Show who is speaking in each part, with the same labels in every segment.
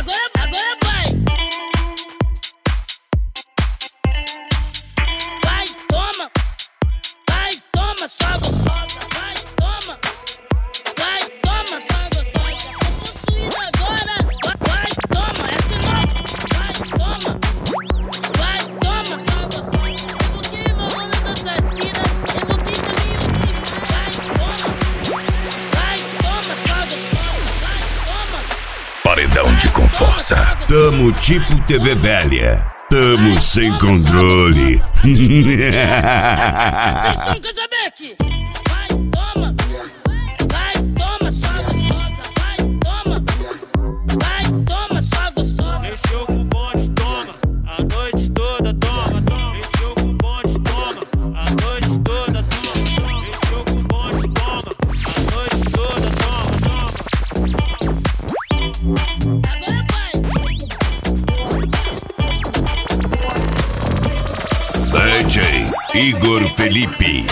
Speaker 1: Agora vai. Vai, toma. Vai, toma, só gostosa. Vai, toma. Vai, toma, só gostosa. Tô possuída agora. Vai, toma, essa é nova. Vai, toma. Vai, toma, só gostosa. Evoquei mamonas assassinas. Evoquei também o time. Vai, toma. Vai, toma, só gostosa. Vai, toma.
Speaker 2: Paredão de com força.
Speaker 3: Tamo tipo TV velha. Tamo sem controle.
Speaker 1: Atenção, Casabeck! Vai, toma! Vai, toma, só gostosa! Vai, toma! Vai, toma, só gostosa!
Speaker 4: Mexeu com o bonde, toma! A noite toda, toma, toma! Mexeu com o bonde, toma! A noite toda, toma! Mexeu com o bonde, toma! A noite toda, toma, toma!
Speaker 1: Agora vai!
Speaker 3: DJ Igor Felipe.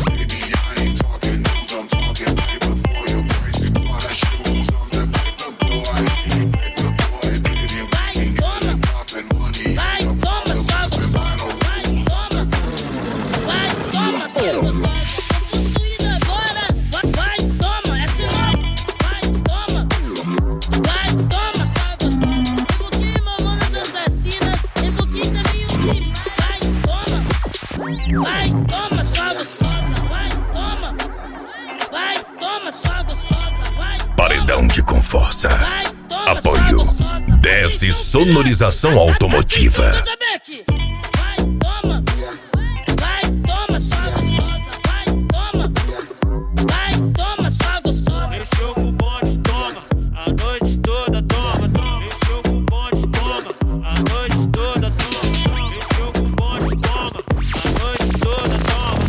Speaker 1: Vai, toma! Vai, toma, só gostosa! Vai, toma! Vai, toma, só gostosa! Tô possuída agora! Vai, toma, essa é nova! Vai, toma! Vai, toma, só gostosa! Evoquei mamonas assassinas. Evoquei também o time. Vai, toma! Vai, toma, só gostosa! Vai, toma! Vai, toma, só gostosa! Vai, toma.
Speaker 2: Paredão de com força.
Speaker 1: Vai, toma,
Speaker 2: Apoio.
Speaker 1: só gostosa!
Speaker 2: Desce sonorização automotiva.
Speaker 1: Casabeck! Vai, toma! Vai, toma, só gostosa! Vai, toma! Vai, toma, só gostosa!
Speaker 4: Mexeu com o bonde, toma! A noite toda, toma, toma! Mexeu com o bonde, toma! A noite toda, toma! Mexeu com o bonde, toma! A noite toda, toma,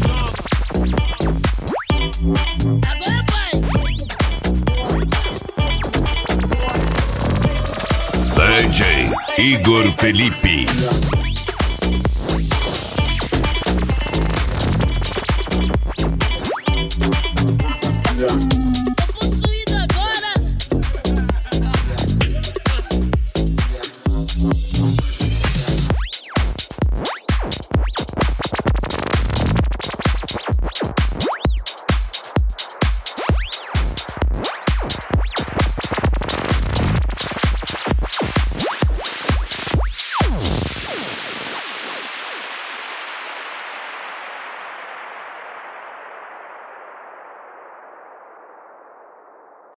Speaker 4: toma!
Speaker 1: Agora vai!
Speaker 3: DJ Igor Felipe.